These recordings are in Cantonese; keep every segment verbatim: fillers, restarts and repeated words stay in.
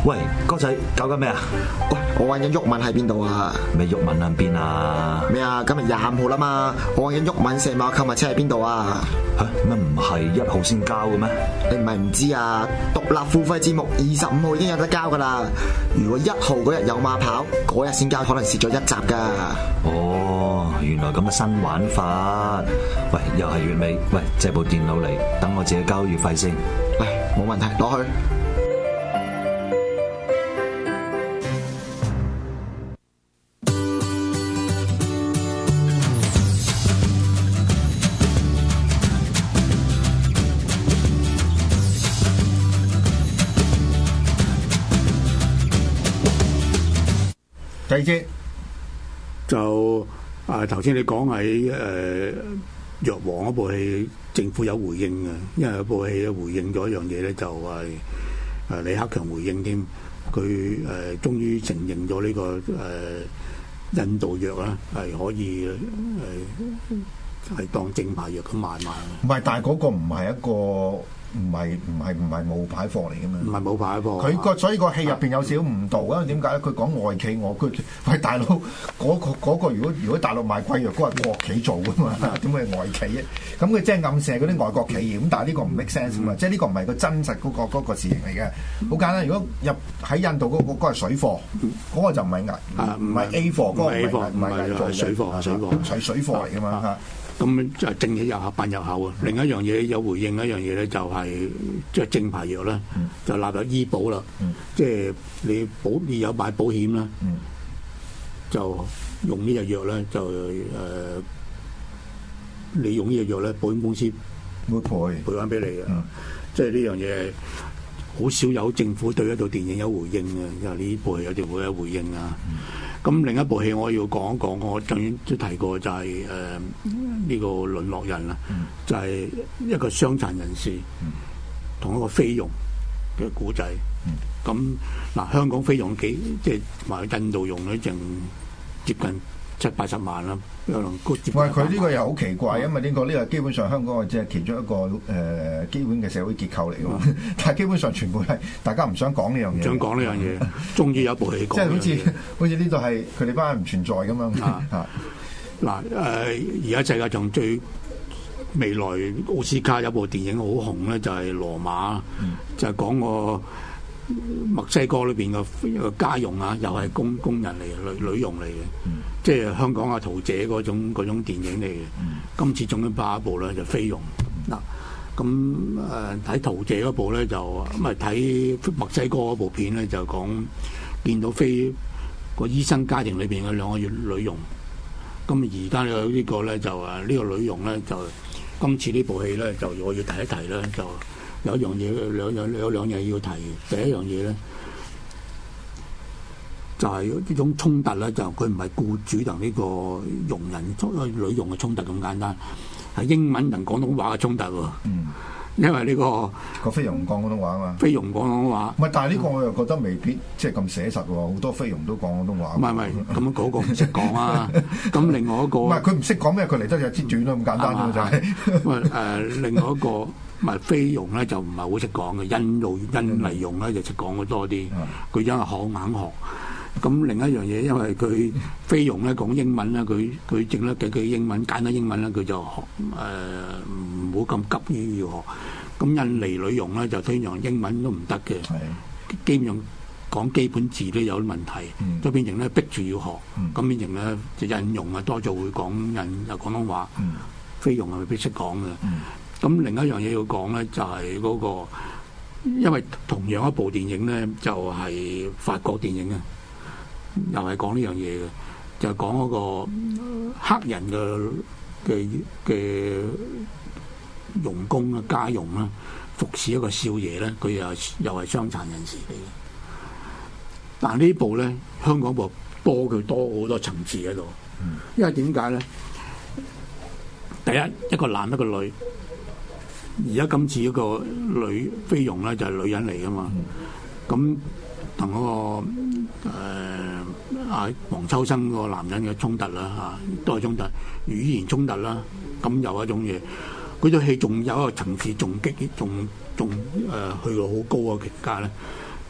喂，哥仔搞緊咩啊？ 喂，我揾緊鬱文喺邊度啊？ 咩鬱文喺邊啊？ 咩啊？今日廿五號啦嘛，我揾緊鬱文成碼購物車喺邊度啊？ 嚇乜唔係一號先交嘅咩？ 你唔係唔知啊？獨立付費節目二十五號已經有得交噶啦。如果一號嗰日有馬跑，嗰日先交，可能蝕咗一集噶。 哦，原來咁嘅新玩法。喂，又係月尾，喂，借部電腦嚟，等我自己交月費先。 喂，冇問題，攞去。 第二節就啊頭先你講喺誒藥王嗰部戲，政府有回應嘅，因為嗰部戲回應咗一樣嘢咧，就係、是、誒李克強回應添，佢誒、呃、終於承認咗呢、這個誒、呃、印度藥啦，係可以誒係、呃、當正牌藥咁賣賣。 唔係，但係嗰個唔係一個。唔係唔係唔係冒牌貨嚟嘅嘛？ 唔係冒牌貨。 佢個所以個戲入邊有少少誤導，因為點解咧？佢講外企我佢喂大佬嗰個嗰個如果如果大陸賣貴藥嗰係國企做㗎嘛？點會係外企咧？咁佢即係暗示係嗰啲外國企業咁，但係呢個唔 make sense 㗎嘛？即係呢個唔係個真實嗰個嗰個事情嚟嘅。好簡單，如果入喺印度嗰個嗰個係水貨，嗰個就唔係危唔係 A 貨，嗰個唔係唔係危做嘅水貨，水貨係水貨嚟㗎嘛嚇。 咁就正起入口，辦入口啊！另一樣嘢有回應一樣嘢咧，就係即係正牌藥啦，嗯、就納入醫保啦。嗯、即係你保你有買保險啦，嗯、就用呢隻藥咧，就誒、呃、你用呢隻藥咧，保險公司會賠賠翻俾你嘅。嗯、即係呢樣嘢好少有政府對一套電影有回應嘅，因為呢部戲有條會有回應啊。嗯咁另一部戲我要講一講，我當然都提過就係誒呢個淪落人啦，嗯、就係一個傷殘人士同、嗯、一個菲傭嘅古仔。咁嗱、嗯，香港菲傭幾即係埋印度傭咧，淨接近七八十萬啦，可能高接近。 喂，佢呢個又好奇怪，因為呢、呢個呢、呢個基本上香港係即係其中一個誒、呃、基本嘅社會結構嚟㗎嘛，嗯、但係基本上全部係大家唔想講呢樣嘢。唔想講呢樣嘢，終於有部戲講。 即係好似好似呢度係佢哋班人唔存在咁樣。 啊嗱誒，而家世界上最未來奧斯卡有部電影好紅咧，就係、是《羅馬》，嗯、就係講個墨西哥裏邊嘅一個家傭啊，又係工工人嚟嘅，女女傭嚟嘅，嗯、即係香港阿桃姐嗰種嗰種電影嚟嘅。嗯、今次仲要拍一部咧，就菲傭嗱。咁誒睇桃姐嗰部咧，就咁係睇墨西哥嗰部片咧，就講見到菲個醫生家庭裏邊嘅兩個女女傭。咁而家有呢個咧就誒呢、呢個女傭咧就今次呢部戲咧就我要提一提咧就。有一樣嘢，兩樣有兩樣要提。第一樣嘢咧，就係、是、呢種衝突咧，就佢唔係僱主同呢個傭人、女傭嘅衝突咁簡單，係英文同廣東話嘅衝突喎。嗯，因為呢、呢個個菲傭唔講廣東話啊嘛。 菲傭講廣東話。 唔係，但係呢個我又覺得未必即係咁寫實喎。好多菲傭都講廣東話。唔係唔係，咁嗰個唔識講啊。咁另外一個唔係佢唔識講咩？佢嚟得有支短咯，咁簡單啫就係。 誒誒，另外一個。唔係菲傭咧就唔係好識講嘅，印度印尼傭咧就識講嘅多啲。佢因為學硬學。咁另一樣嘢，因為佢菲傭咧講英文咧，佢佢整得幾句英文簡單英文咧，佢就學誒唔好咁急於要學。咁印尼女傭咧就通常英文都唔得嘅，的基本上講基本字都有啲問題，都、嗯、變成咧逼住要學。咁、嗯、變成咧就印傭啊多數會講印又廣東話，嗯、菲傭係未必識講嘅。嗯咁另一樣嘢要講咧，就係、是、嗰、那個，因為同樣一部電影咧，就係、是、法國電影啊，又係講呢樣嘢嘅，就係、是、講嗰個黑人嘅嘅嘅傭工啊、家傭啦，服侍一個少爺咧，佢又又係傷殘人士嚟嘅。但呢部咧，香港部多佢多好多層次喺度，因為點解咧？第一一個男一個女。而家今次一個女菲傭咧就係、是、女人嚟噶嘛，咁同嗰個誒啊黃秋生個男人嘅衝突啦嚇，都係衝突，語言衝突啦，咁有一種嘢，嗰套戲仲有一個層次，仲激，仲仲誒去到好高嘅極界咧，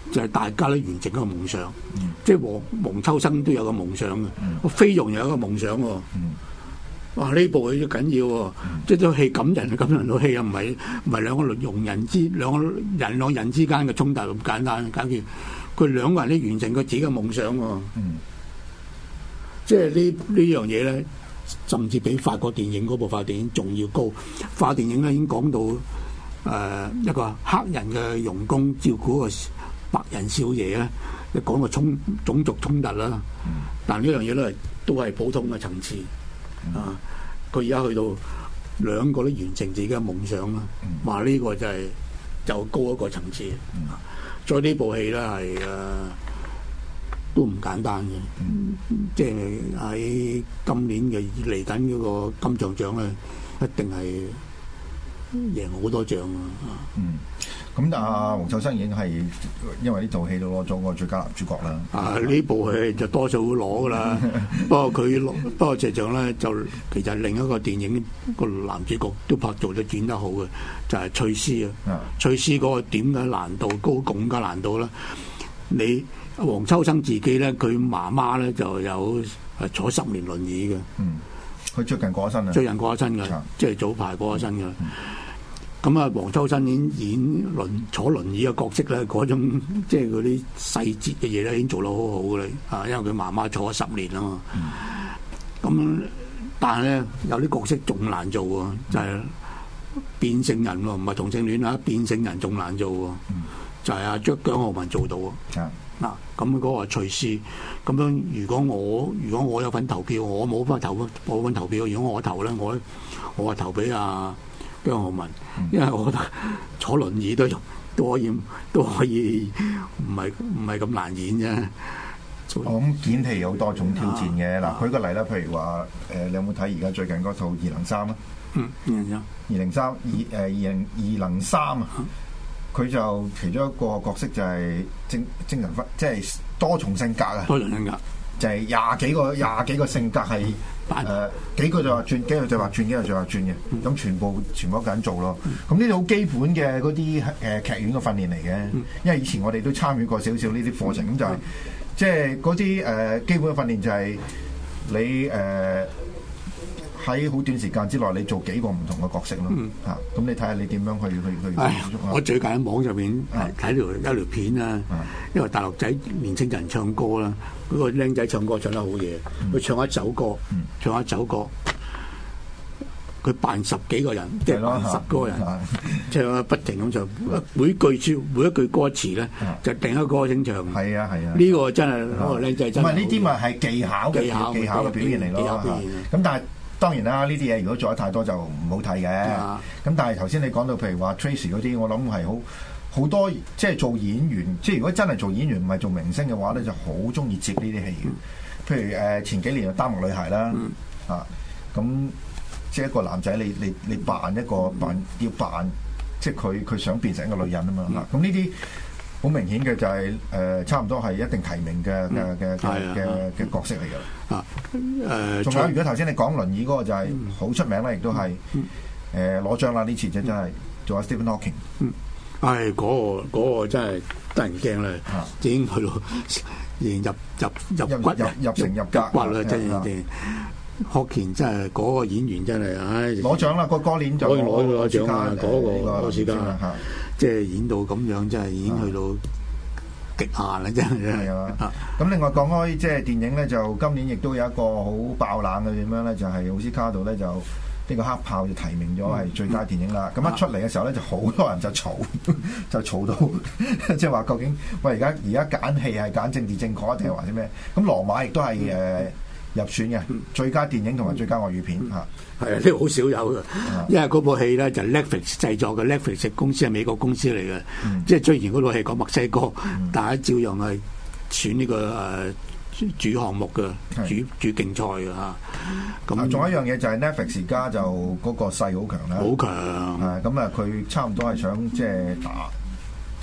就係、是、大家都完成一個夢想， 嗯、 即係黃黃秋生都有個夢想嘅， 嗯、 菲傭又有一個夢想喎。 嗯、 哇！呢部戲都緊要喎， 嗯、 即係套戲感人，感人到戲啊，唔係唔係兩個傭人之兩個人兩人之間嘅衝突咁簡單，簡潔佢兩個人都完成佢自己嘅夢想喎。 嗯、 即係呢呢樣嘢咧，甚至比法國電影嗰部法國電影仲要高。法國電影咧已經講到誒、呃、一個黑人嘅傭工照顧個白人少爺咧，你講個衝種族衝突啦。 嗯、 但呢樣嘢咧都係普通嘅層次。 嗯、 啊！佢而家去到兩個都完成自己嘅夢想啦，話呢、嗯、個就係、是、就高一個層次。 嗯、 所以呢部戲咧係誒都唔簡單嘅， 嗯、 即係喺今年嘅嚟緊嗰個金像獎咧，一定係贏好多獎啊！ 嗯，咁阿黃秋生已經係因為呢套戲都攞咗個最佳男主角啦。 啊，呢部戲就多數會攞噶啦，不過佢攞，不過實際上咧就其實另一個電影個男主角都拍做得演得好嘅，就係、是、翠絲啊。翠絲嗰個點嘅難度高，咁嘅難度啦。你黃秋生自己咧，佢媽媽咧就有係坐十年輪椅嘅。 嗯，佢最近過咗身啊。最近過咗身嘅， 嗯、 即係早排過咗身嘅。咁啊，黃秋生已經演輪坐輪椅嘅角色咧，嗰種即係嗰啲細節嘅嘢咧，已經做得好好嘅啦。啊，因為佢媽媽坐咗十年啊嘛。咁、嗯、但係咧，有啲角色仲難做喎，就係、是、變性人喎，唔係同性戀啊，變性人仲難做喎。嗯、就係阿張姜浩文做到喎。嗱、嗯，咁嗰個翠絲，咁樣如果我如果我有份投票，我冇份投冇份投票，如果我投咧，我我話投俾阿姜浩文，因為我覺得坐輪椅都都可以都可以，唔係唔係咁難演啫。 我諗演戲有好多種挑戰嘅。嗱、啊，舉個例啦，譬如話誒，你有冇睇而家最近嗰套《二零三》啊？ 嗯，二零三，二零三，二誒二零二零三啊，佢就其中一個角色就係精精神分，即係多重性格啊。 多重性格就係廿幾個廿幾個性格係誒、呃、幾個就話轉，幾個就話轉，幾個就話轉嘅。咁、嗯、全部全部一個人做咯。咁呢啲好基本嘅嗰啲誒劇院嘅訓練嚟嘅。嗯、因為以前我哋都參與過少少呢啲課程，咁就係即係嗰啲誒基本嘅訓練就係你誒喺好短時間之內你做幾個唔同嘅角色咯。嚇、嗯，咁、啊、你睇下你點樣去去去。 哎、我最近喺網上面睇條一條片啊，因為大陸仔年青人唱歌啦。嗰個僆仔唱歌唱得好嘢，佢、嗯、唱一首歌，嗯、唱一首歌，佢扮十幾個人，即係扮十個人，唱不停咁唱，每句說每一句歌詞咧，就定一個歌星唱。係啊係啊，呢個真係嗰個僆仔真係。唔係呢啲咪係技巧嘅技巧技巧嘅表現嚟咯。咁但係當然啦，呢啲嘢如果做得太多就唔好睇嘅。咁但係頭先你講到譬如話 Tracy 嗰啲，我諗係好。好多即係做演員，即係如果真係做演員唔係做明星嘅話咧，就好中意接呢啲戲嘅。譬如誒、呃、前幾年嘅《丹麥女孩》啦，嗯、啊咁即係一個男仔，你你你扮一個扮要扮，即係佢佢想變成一個女人啊嘛。咁呢啲好明顯嘅就係、是、誒、呃、差唔多係一定提名嘅嘅嘅嘅嘅嘅角色嚟㗎。啊誒，仲、呃、有如果頭先你講輪椅嗰個就係好出名啦，亦都係誒攞獎啦呢次就真係做阿 Stephen Hawking。嗯唉，嗰、那個嗰、那個真係得人驚啦，啊、已經去到已經入入入骨入入成入骨啦，真係。霍健真係嗰、那個演員真係，唉攞獎啦！個嗰年就攞攞攞獎啊！嗰、那個奧斯卡，即係演到咁樣，真係已經去到極限啦！真係。係啊！ 咁另外講開即係電影咧，就今年亦都有一個好爆冷嘅點樣咧，就係奧斯卡度咧就。呢個黑豹就提名咗係最佳電影啦，咁、嗯、一出嚟嘅時候咧，就好多人就嘈，就嘈到即係話究竟喂而家而家揀戲係揀政治正確定係或者咩？咁羅馬亦都係誒、呃、入選嘅最佳電影同埋最佳外語片嚇。 係啊，呢個好少有嘅，因為嗰部戲咧就 Netflix 製作嘅 Netflix 公司係美國公司嚟嘅，嗯、即係雖然嗰套戲講墨西哥，嗯、但係照樣係選呢、這個誒。呃主項目嘅主主競賽嘅嚇，咁仲有一樣嘢就係 Netflix 而家就嗰個勢好強啦， 好強啊！咁啊，佢差唔多係想即係打，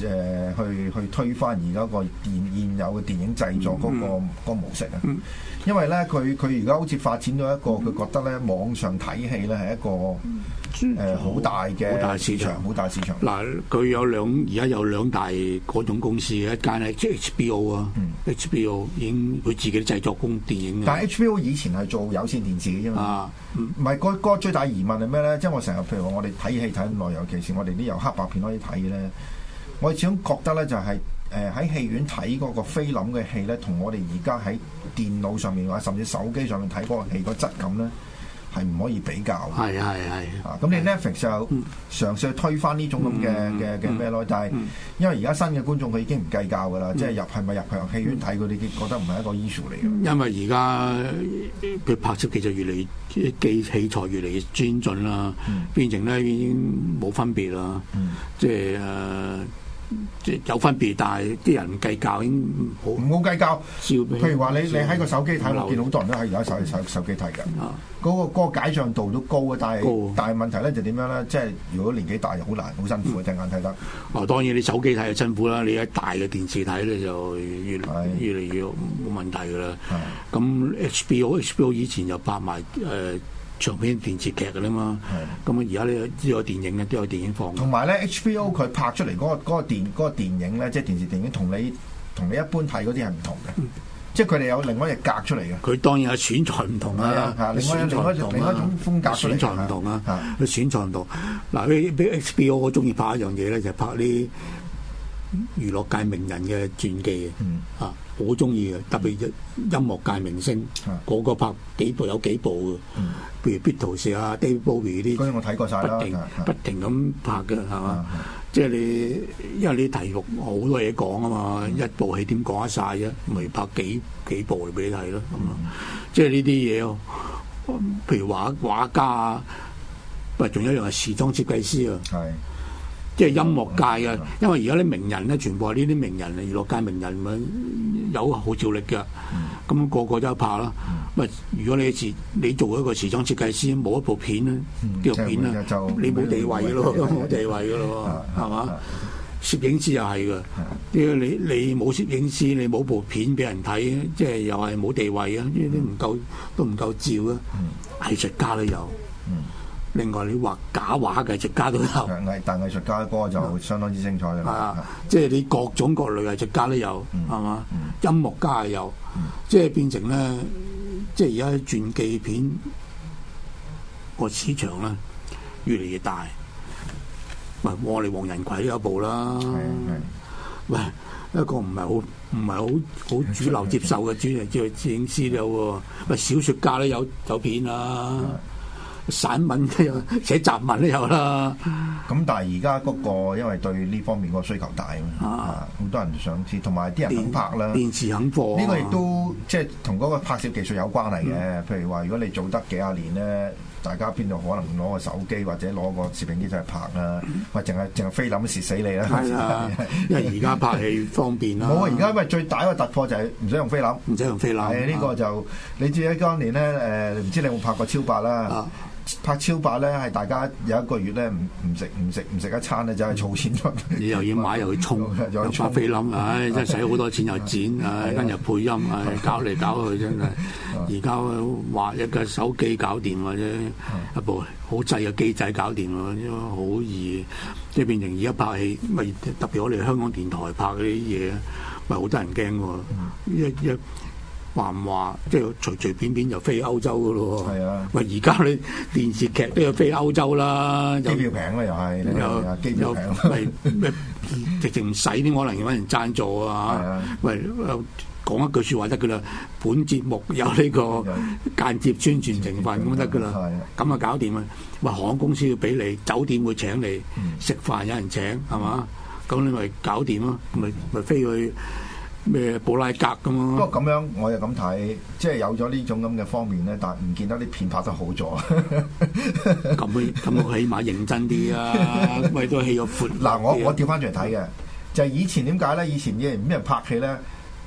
誒、呃、去去推翻而家個現現有嘅電影製作嗰、那個嗯、個模式啊。 嗯、 因為咧佢佢而家好似發展到一個佢覺得咧網上睇戲咧係一個誒好、呃、大嘅好大市場， 好大市場。 嗱，佢有兩而家有兩大嗰種公司，一間係即係 H B O 啊、嗯、，H B O 已經佢自己製作公電影嘅。 但係 H B O 以前係做有線電視嘅啫嘛。 啊， 唔係嗰個最大疑問係咩咧？即係我成日譬如話我哋睇戲睇咁耐，尤其是我哋啲由黑白片可以睇咧，我始終覺得咧就係誒喺戲院睇嗰個菲林嘅戲咧，同我哋而家喺電腦上面或者甚至手機上面睇嗰個戲個質感咧，係唔可以比較嘅。 係係係。 啊，咁你 Netflix 就嘗試去推翻呢種咁嘅嘅嘅咩咯？但係因為而家新嘅觀眾佢已經唔計較㗎啦，即係入係咪入場戲院睇佢哋覺得唔係一個 issue 嚟嘅。 因為而家佢拍攝技術越嚟越機器材越嚟越專準啦，嗯、變成咧已經冇分別啦，嗯、即係誒。呃即係有分別，但係啲人唔計較已經好唔好計較。譬如話你你喺個手機睇， 流我見好多人都喺而家手手手機睇㗎。嗰、 啊嗰個嗰個解像度都高啊，但係高但係問題咧就點樣咧？即係如果年紀大又好難，好辛苦隻、嗯、眼睇得。 哦，當然你手機睇就辛苦啦，你喺大嘅電視睇咧就越是越嚟越冇問題㗎啦。咁 H B O H B O 以前就拍埋誒。呃長篇電視劇㗎啦嘛，咁而家呢都有電影咧，都有電影放。 同埋咧 H B O 佢拍出嚟嗰、嗰個嗰、嗰個電嗰、嗰個、電影咧，即係電視電影，同你同你一般睇嗰啲係唔同嘅，嗯、即係佢哋有另外一隻格出嚟嘅。佢當然係選材唔同啦， 另外另外另外一種風格出嚟。 選材唔同啊，佢選材唔同。嗱，俾俾 H B O 我中意拍一樣嘢咧，就係、拍啲娛樂界名人嘅傳記嘅，嗯、啊。好中意嘅，特別音樂界明星，個、嗯、個拍幾部有幾部嘅，嗯、譬如 Beatles 啊、David Bowie 啲， 嗰啲我睇過晒啦， 不停是不停咁拍嘅，係嘛？即係你，因為你題目好多嘢講啊嘛，嗯、一部戲點講得晒啫？咪拍幾幾部嚟俾你睇咯，咁啊、嗯，即係呢啲嘢，譬如畫畫家啊，喂，仲有一樣係時裝設計師啊。 係。 即係音樂界嘅，因為而家啲名人咧，全部係呢啲名人，娛樂界名人咪有號召力嘅，咁、嗯、個個都有拍啦。咪、嗯、如果你時你做一個時裝設計師，冇一部片咧，紀錄片咧，你冇地位嘅咯，冇地位嘅咯，係嘛？攝影師又係嘅，啲你你冇攝影師，你冇部片俾人睇，即係又係冇地位啊！呢啲唔夠都唔夠照啊！藝術家都有。另外你畫假畫嘅藝術家都有， 藝但藝術家嗰個就相當之精彩嘅。係啊， 即係你各種各類藝術家都有，係嘛？音樂家又有，即係變成咧，即係而家傳記片個市場咧越嚟越大。喂，我哋黃仁葵都有部啦。喂，一個唔係好唔係好好主流接受嘅主嚟做攝影師都有喎。喂，小説家都有有片啊。散文都有，寫雜文都有啦。 咁但係而家嗰個，因為對呢方面個需求大啊嘛，好多人想知，同埋啲人肯拍啦。 電視肯播， 呢個亦都即係同嗰個拍攝技術有關係嘅。嗯、譬如話，如果你做得幾廿年咧，大家邊度可能攞個手機或者攞個攝影機就係拍啦，或者淨係淨係菲林蝕死你啦。係啊， 因為而家拍戲方便啦。 冇啊！而家因為最大一個突破就係唔使用菲林， 唔使用菲林。 係呢個就你知喺當年咧誒，唔知你有冇拍過超白啦？拍超白咧，係大家有一個月咧唔唔食唔食唔食一餐咧，就係儲錢咗。你又要買又要沖，又拍菲林，唉，真係使好多錢又剪，唉，跟住配音，唉，搞嚟搞去真係。而家畫一個手機搞掂或者一部好細嘅機仔搞掂喎，因為好易。即係變成而家拍戲，咪特別我哋香港電台拍嗰啲嘢，咪好多人驚喎。一一話唔話，即係隨隨便便就飛歐洲噶咯喎。係啊，喂！而家你電視劇都要飛歐洲啦， 機票平啦又係，又機票平， 咪咪直情唔使啲可能要揾人贊助啊。喂，講一句説話得噶啦，本節目有呢個間接宣傳成分咁得噶啦，咁啊搞掂啊！喂，航空公司要俾你，酒店會請你，食飯有人請係嘛？咁你咪搞掂咯，咪咪飛去。咩布拉格咁咯？ 不過咁樣我又咁睇，即係有咗呢種咁嘅方面咧，但係唔見得啲片拍得好咗。 咁咁我起碼認真啲啊，咪都戲肉闊。 嗱，我我調翻轉嚟睇嘅，就係、是、以前點解咧？以前啲人咩人拍戲咧，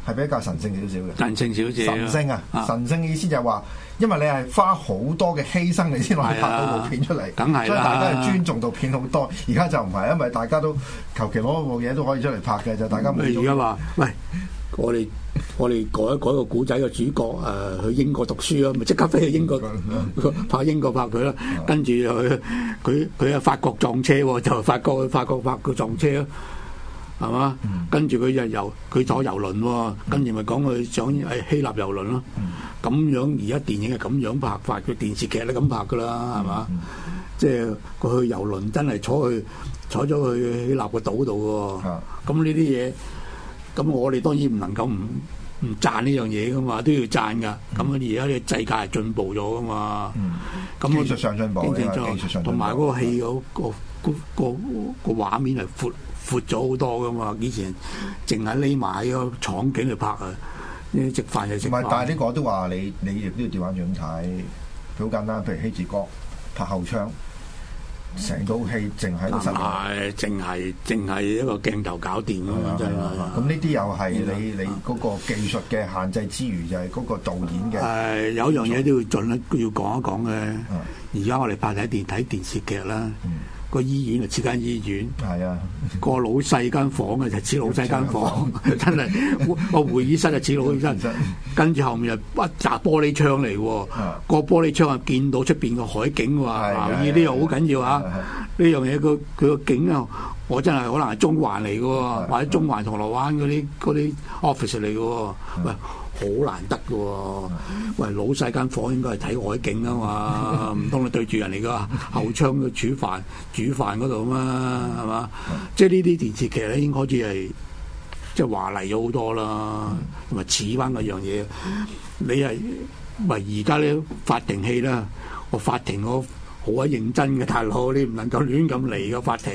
係比較神聖少少嘅。 神聖少少。 神聖啊！ 啊神聖嘅意思就係話，因為你係花好多嘅犧牲，你先可以拍到部片出嚟。 梗係啦， 所以大家係尊重到片好多。而家就唔係，因為大家都求其攞部嘢都可以出嚟拍嘅，就大家冇。 而家話喂，我哋我哋改一改個古仔嘅主角誒、呃、去英國讀書啊，咪即刻飛去英國拍英國拍佢啦。跟住佢佢佢喺法國撞車喎，就法國去法國拍佢撞車咯。係嘛？嗯、跟住佢就遊，佢坐遊輪喎、哦，嗯、跟住咪講佢上誒希臘遊輪咯。咁、嗯、樣而家電影係咁樣拍法，佢電視劇都咁拍噶啦，係嘛？嗯、即係佢去遊輪真係坐去坐咗去希臘個島度喎。咁呢啲嘢，咁我哋當然唔能夠唔唔讚呢樣嘢噶嘛，都要讚噶。咁而家呢個世界係進步咗噶嘛。咁、嗯、 技術上進步，技術上同埋嗰個戲嗰、嗰個個個個畫面係闊。闊咗好多噶嘛！以前淨係匿埋喺個廠景去拍啊，呢食飯就食飯。 唔係，但係呢個都話你你亦都要調翻轉咁睇，好簡單。譬如希治閣拍後窗，成套戲淨喺度實。 係，淨係淨係一個鏡頭搞掂啊嘛！真係。 咁呢啲又係你你嗰個技術嘅限制之餘，就係嗰個導演嘅。 誒，有樣嘢都要盡力要講一講嘅。而家我哋拍睇電睇電視劇啦。個醫院就似間醫院，係啊，個老細間房嘅就似老細間房，真係個會議室就似老醫生，跟住後面又一紮玻璃窗嚟喎，個玻璃窗啊見到出邊個海景喎，留意呢樣好緊要啊！呢樣嘢佢佢個景啊，我真係可能係中環嚟嘅喎，或者中環銅鑼灣嗰啲嗰啲 office 嚟嘅喎，喂。好難得嘅喎，喂，老細間房應該係睇海景啊嘛，唔通你對住人哋個後窗度煮飯煮飯嗰度嘛，係嘛？即係呢啲電視劇咧，已經開始係即係華麗咗好多啦，同埋似翻嗰樣嘢。你係喂而家咧法庭戲啦，我法庭我好鬼認真嘅大佬，你唔能夠亂咁嚟嘅法庭。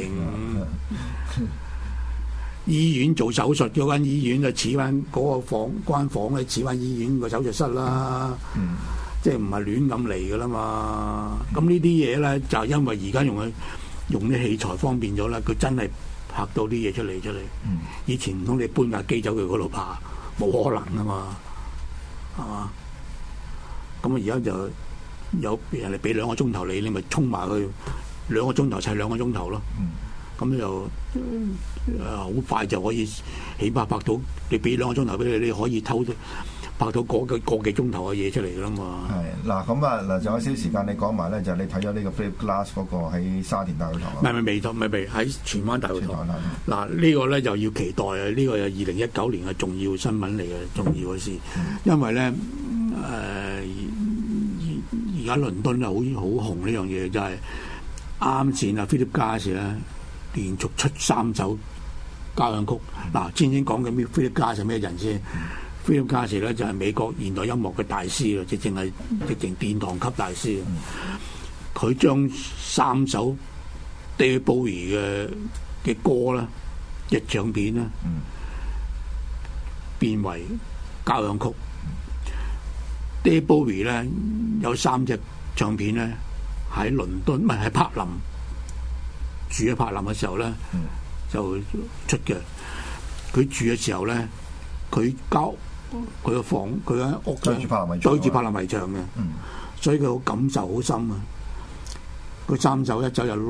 醫院做手術嗰間醫院就似翻嗰個房間房咧，似翻醫院個手術室啦，嗯、即係唔係亂咁嚟㗎啦嘛。咁、嗯、呢啲嘢咧就因為而家用嘅用啲器材方便咗啦，佢真係拍到啲嘢出嚟出嚟。嗯、以前唔通你搬架機走去嗰度拍，冇可能啊嘛，係嘛？咁啊而家就有人哋俾兩個鐘頭你，你咪衝埋去兩個鐘頭砌兩個鐘頭咯。咁就誒好快就可以，起碼拍到你俾兩個鐘頭俾你，你可以偷到拍到個個個幾鐘頭嘅嘢出嚟㗎啦嘛。 係嗱，咁啊嗱，仲有少少時間你講埋咧，就係、你睇咗呢個 Philip Glass 嗰個喺沙田大會堂。唔係唔係未到，唔係未喺荃灣大會堂。嗱呢個咧就要期待啊！呢、呢個係二零一九年嘅重要新聞嚟嘅，重要嘅事，嗯、因為咧誒而家倫敦啊好好紅呢樣嘢，就係啱先啊 Philip Glass 咧。連續出三首交響曲，嗱，先先講緊咩 Philip Glass 係咩人先 Philip Glass 咧就係美國現代音樂嘅大師啊，直情係直情殿堂級大師啊！佢將三首 David Bowie 嘅嘅歌啦，嘅唱片啦，變為交響曲。David Bowie 咧有三隻唱片咧喺倫敦，唔係喺柏林。住喺柏林嘅時候咧，嗯、就出嘅。佢住嘅時候咧，佢交佢個房，佢間屋對住柏林圍，對住柏林圍牆嘅，嗯、所以佢好感受好深啊。佢三首一首就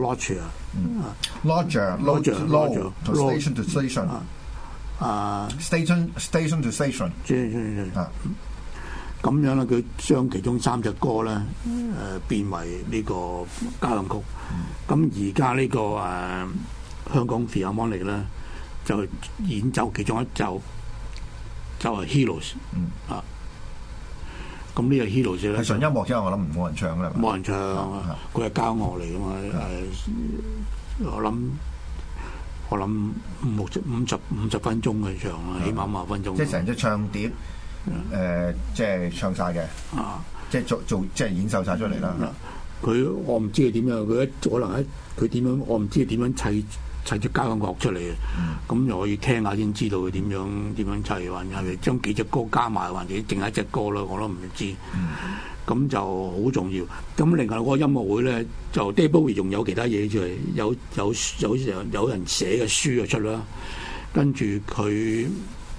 Lodger，Lodger，Lodger，Station to Station，啊 ，Station Station to Station，即係啊。咁樣咧，佢將其中三隻歌咧，誒、呃、變為呢個交響曲。咁而家呢個誒、呃、香港 Philharmonic 咧，就演奏其中一奏，就係、是、Heroes、嗯、啊。咁呢個 Heroes 咧係純音樂啫，我諗冇人唱啦。冇人唱，佢係交樂嚟㗎嘛。誒、呃，我諗我諗五十五十五十分鐘嘅唱啊，起碼五十分鐘。即係成隻唱碟。誒、呃，即係唱晒嘅，啊、即係做做即係演奏晒出嚟啦。佢、嗯、我唔知佢點樣，佢一可能喺佢點樣，我唔知佢點樣砌砌隻交響樂出嚟嘅。咁、嗯、又可以聽下先知道佢點樣點樣砌，還係將幾隻歌加埋，或者淨係一隻歌咯，我都唔知。咁、嗯、就好重要。咁另外嗰個音樂會咧，就 David Bowie 仲有其他嘢出嚟，有有有有有人寫嘅書就出啦，跟住佢。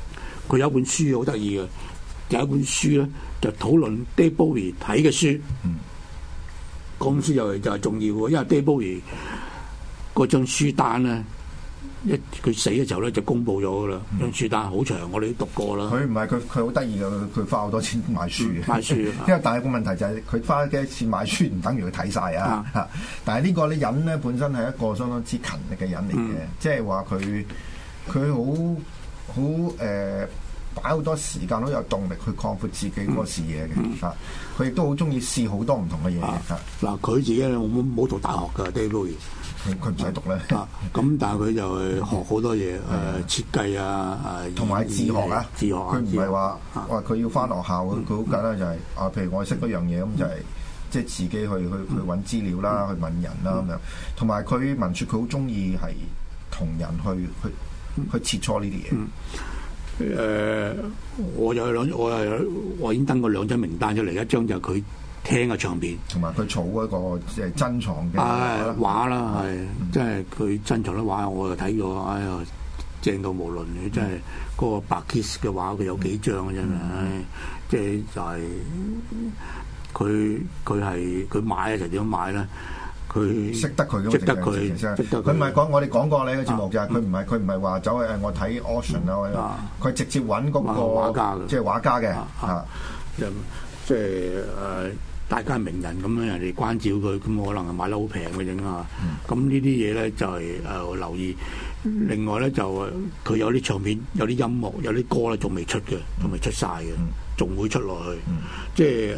佢有一本書好得意嘅，有一本書咧就討論 David Bowie 睇嘅書。嗯，嗰本書又係就係重要喎，因為 David Bowie 嗰張書單咧。一佢死嘅時候咧就公佈咗噶啦，張書單好長，我哋都讀過啦。 佢唔係佢佢好得意嘅，佢花好多錢買書嘅。買書，因為但係個問題就係佢花幾多錢買書唔等於佢睇晒啊。嚇！但係呢個咧人咧本身係一個相當之勤力嘅人嚟嘅，即係話佢佢好好誒擺好多時間，好有動力去擴闊自己嗰個視野嘅嚇。佢亦都好中意試好多唔同嘅嘢嘅。嗱， 佢自己冇冇讀大學㗎 David Bowie。 佢唔使讀咧， 咁但係佢就係學好多嘢，誒設計啊，誒同埋自學啊， 自學啊， 佢唔係話話佢要返學校，佢好簡單就係啊，譬如我識嗰樣嘢，咁就係即係自己去去去揾資料啦，去問人啦咁樣，同埋佢文説佢好中意係同人去去去切磋呢啲嘢。 誒，我有兩，我係我已經登過兩張名單出嚟，一張就係佢聽嘅唱片， 同埋佢儲嗰個即係珍藏嘅畫啦，係即係佢珍藏啲畫，我又睇咗，哎呀，正到無論，真係嗰個白 Kiss 嘅畫，佢有幾張啊，真係，即係就係佢佢係佢買嘅時候點樣買咧？佢識得佢，識得佢，識得佢。唔係講我哋講過你個節目就係佢唔係佢唔係話走去誒我睇 auction 啊，佢直接揾嗰個畫家嘅， 即係畫家嘅嚇， 即係誒。大家係名人咁樣，人哋關照佢，咁可能係買得好平嘅啫啊！咁呢啲嘢咧就係、是、誒、呃、留意。另外咧就佢有啲唱片、有啲音樂、有啲歌咧仲未出嘅，仲未出晒嘅，仲會出落去。嗯、即係誒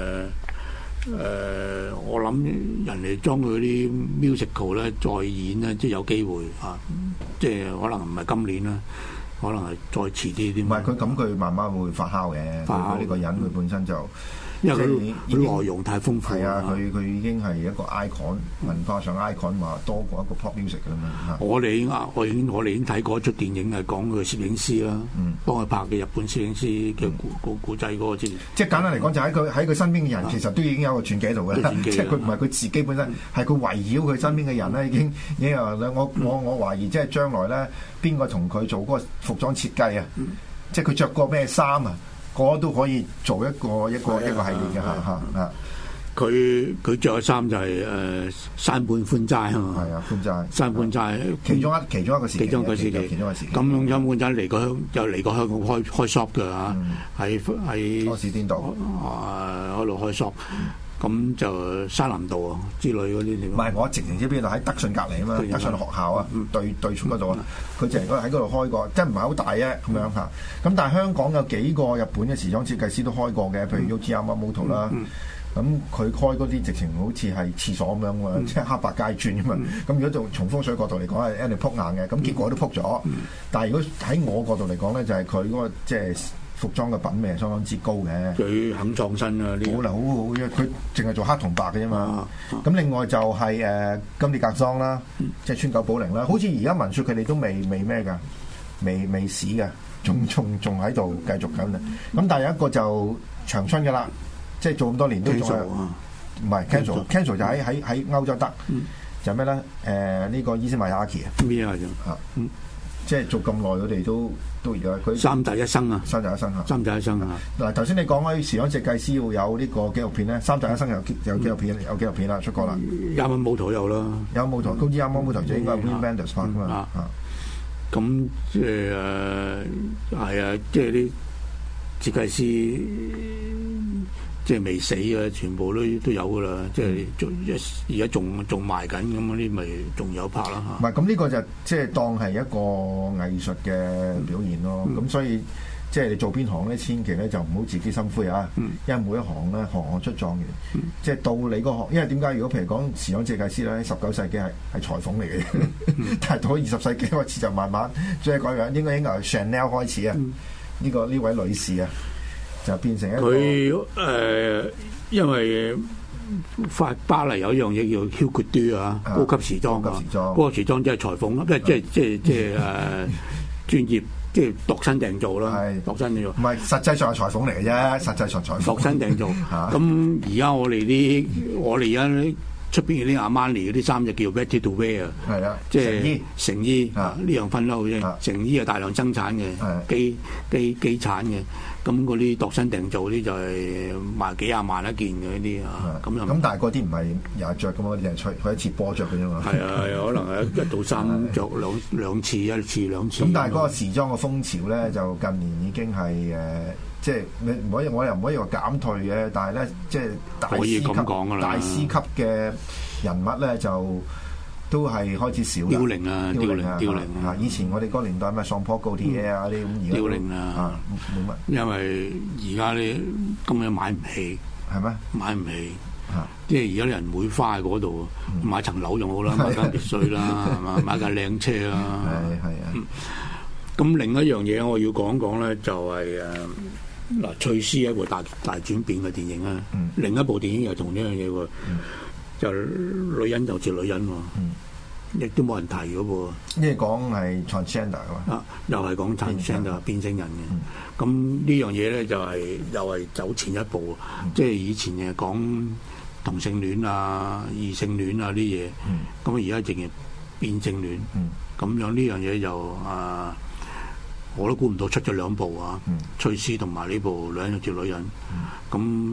誒，我諗人哋將佢啲 musical 咧再演咧，即係有機會啊！即係可能唔係今年啦，可能係再遲啲啲。 唔係佢咁，佢慢慢會發酵嘅。發酵呢個人佢本身就。 因為佢佢內容太豐富， 係啊！佢佢已經係一個 icon 文化上 icon 話多過一個 pop music 㗎嘛。 我哋已經我已經我哋已經睇過一出電影係講佢攝影師啦，嗯、幫佢拍嘅日本攝影師嘅古古古仔嗰個先。 即係簡單嚟講，就喺佢喺佢身邊嘅人，其實都已經有個傳記喺度嘅。即係佢唔係佢自己本身，係佢圍繞佢身邊嘅人咧，已經已經話我我我懷疑，即係將來咧，邊個同佢做嗰個服裝設計啊？嗯、即係佢着過咩衫啊？個都可以做一個一個、啊、一個系列嘅嚇嚇啊！ 佢佢著嘅衫就係誒山本寬齋啊嘛，係啊寬齋山本齋其中一其中一個時期， 其中一個時期， 其中一個時期。 咁山本齋嚟過香又嚟過香港開開 shop 嘅嚇，喺喺柯士甸道啊嗰度開 shop。咁就山林道啊之類嗰啲地方。 唔係我直情知邊度喺德信隔離啊嘛，德信學校啊，對對出嗰度啊，佢直情喺嗰度開過，即係唔係好大啫咁樣嚇。咁但係香港有幾個日本嘅時裝設計師都開過嘅，譬如 Yohji Yamamoto 啦。咁佢開嗰啲直情好似係廁所咁樣喎，即係黑白階磚咁嘛。咁如果從從風水角度嚟講係一定撲硬嘅，咁結果都撲咗。但係如果喺我角度嚟講咧，就係佢嗰個即係。服裝嘅品味係相當之高嘅， 佢肯創新啊！呢好啦，好好，因為佢淨係做黑同白嘅啫嘛。咁、啊、另外就係、是、誒、呃、金地格桑啦，嗯、即係川久保玲啦。好似而家文説佢哋都未未咩㗎，未未死嘅，仲仲仲喺度繼續緊啊！咁但係有一個就長春嘅啦，即係做咁多年都仲係唔係 cancel？cancel 就喺喺喺歐洲得，嗯、就咩咧？誒、呃、呢、這個伊斯邁亞奇啊， 咩啊？嗯。 即係做咁耐，佢哋都都而家佢三仔一生啊， 三仔一生嚇， 三仔一生啊！ 嗱，頭先你講開時裝設計師要有呢個紀錄片咧，三仔一生有有紀錄片，有紀錄片啦，出過啦。 Yamamoto有啦， 有冇圖？高知 Yamamoto就應該係 Wim Wenders 拍㗎嘛。 咁即係誒係啊，即係啲設計師。即係未死嘅，全部都都有噶啦，即係而家仲仲賣緊咁嗰啲，咪仲有拍啦嚇。 唔係咁呢個就即係當係一個藝術嘅表現咯。咁、嗯、所以即係你做邊行咧，千祈咧就唔好自己心灰啊。嗯、因為每一行咧，行行出狀元。嗯、即係到你個行，因為點解？如果譬如講時裝設計師咧，十九世紀係係裁縫嚟嘅，嗯、但係到二十世紀開始就慢慢即係改樣，應該應該由 Chanel 開始啊。呢、嗯、個呢位女士啊。就變成一個佢誒、呃，因為法巴黎有一樣嘢叫 Haute Couture 啊，高級時裝啊，高級時裝即係裁縫咯，即係即係即係即係誒專業，即係度身訂造啦，度身訂造。唔係實際上係裁縫嚟嘅啫，實際上裁縫度身訂造。咁而家我哋啲我哋而家出邊嗰啲阿瑪尼嗰啲衫就叫 ready to wear 啊， 係啊， 即成衣係成衣啊呢樣分得好啫。 啊成衣係大量生產嘅係， 機機機產嘅，咁嗰啲度身訂造嗰啲就係賣幾廿萬一件嘅呢啲啊，咁又咁但係嗰啲唔係日日着噶嘛，嗰啲係吹佢一次波着嘅啫嘛。 係啊係啊，可能係一到三着兩兩次，一次兩次。 咁但係嗰個時裝嘅風潮咧，就近年已經係誒、呃，即係你唔可以，我又唔可以話減退嘅，但係咧，即係大師可以咁級講㗎啦大師級嘅人物咧，就都係開始少啦。 凋零啊，凋零啊， 凋零啊！ 以前我哋嗰個年代咪桑普高鐵嘢啊啲咁，而家凋零啊啊冇乜， 因為而家咧根本買唔起， 係咩？ 買唔起。 啊即係而家啲人會花喺嗰度，買層樓仲好啦，買間別墅啦，係嘛，買架靚車啦。 係係啊。 咁另一樣嘢我要講講咧，就係誒嗱，翠絲一部大大轉變嘅電影啊。 嗯另一部電影又同呢樣嘢喎，就女人就似女人喎，亦都冇人提嗰噃。 呢個講係 transgender 啊嘛。 啊，又係講 transgender 變性人嘅。咁呢樣嘢咧就係又係走前一步，即係以前誒講同性戀啊、異性戀啊啲嘢，咁而家淨係變性戀，咁樣呢樣嘢就啊，我都估唔到出咗兩部啊，翠絲同埋呢部女人就似女人，咁誒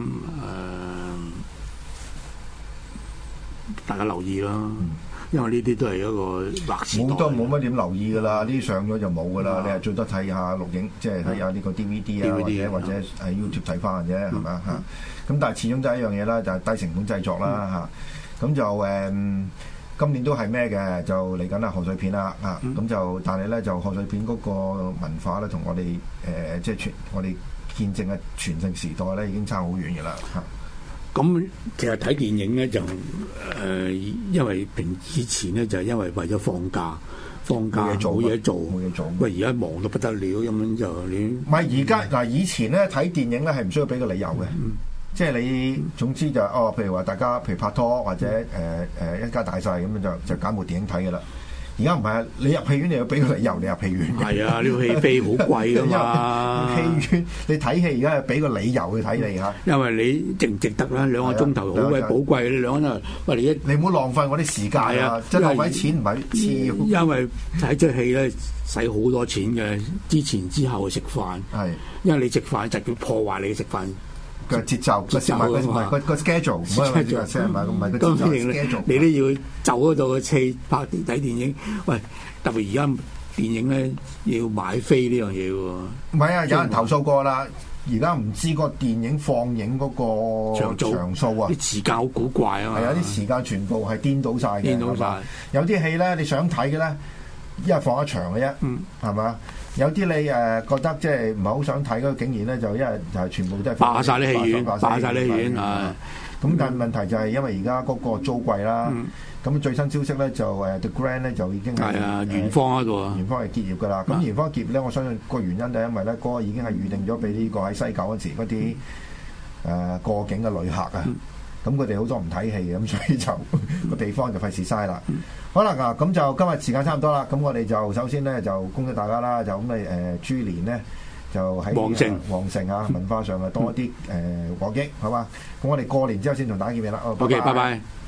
大家留意啦。因為呢啲都係一個劃時代， 冇得冇乜點留意㗎啦，呢啲上咗就冇㗎啦。你係最多睇下錄影，即係睇下呢個 D V D 啊，或者或者喺 YouTube 睇翻嘅啫，係咪啊？嚇！咁但係始終都係一樣嘢啦，就係低成本製作啦嚇。咁就誒，今年都係咩嘅？就嚟緊啦賀歲片啦嚇。咁就但係咧就賀歲片嗰個文化咧，同我哋誒即係傳我哋見證嘅全盛時代咧，已經差好遠嘅啦嚇。 咁其實睇電影咧就誒、呃，因為平以前咧就係、是、因為為咗放假，放假冇嘢做， 冇嘢做。 喂，而家忙到不得了，咁樣就你唔係而家嗱，以前咧睇電影咧係唔需要俾個理由嘅，嗯、即係你總之就哦，譬如話大家譬如拍拖或者誒誒、呃、一家大細咁樣就就揀部電影睇嘅啦。而家唔係啊！你入戲院你要俾個理由，你入戲院。係啊，呢個戲飛好貴㗎嘛。 戲院你睇戲而家係俾個理由去睇你嚇。 因為你值唔值得啦？兩個鐘頭好鬼寶貴，你兩個鐘頭，喂你一你唔好浪費我啲時間啊！即係浪費錢唔係次。 因為睇出戲咧使好多錢嘅，之前之後食飯。係。因為你食飯就叫破壞你食飯個節奏，個節奏唔係個個 schedule，唔係個 schedule，唔係個節奏 schedule。 你都要就嗰度嘅車拍睇電影。喂，特別而家電影咧要買飛呢樣嘢喎。 唔係啊，有人投訴過啦。而家唔知個電影放映嗰個場數啊， 啲時間好古怪啊嘛。 係啊，啲時間全部係顛倒晒嘅。顛倒晒。有啲戲咧，你想睇嘅咧，一係放一場嘅啫，係嘛？有啲你誒覺得即係唔係好想睇嗰個，竟然咧就一係就係全部都係霸曬啲戲院，霸曬啲戲院啊！ 咁但係問題就係因為而家嗰個租貴啦，咁最新消息咧就誒 The Grand 咧就已經係啊元芳嗰度啊， 元芳係結業㗎啦。咁元芳結業咧，我相信個原因就係因為咧嗰個已經係預定咗俾呢個喺西九嗰時嗰啲誒過境嘅旅客啊。咁佢哋好多唔睇戲嘅，咁所以就個地方就費事嘥啦。好啦，嗱咁就今日時間差唔多啦，咁我哋就首先咧就恭喜大家啦，就咁你誒豬年咧就喺旺盛旺盛啊，文化上啊多啲誒獲益，好嘛？咁我哋過年之後先同大家見面啦。 OK，拜拜。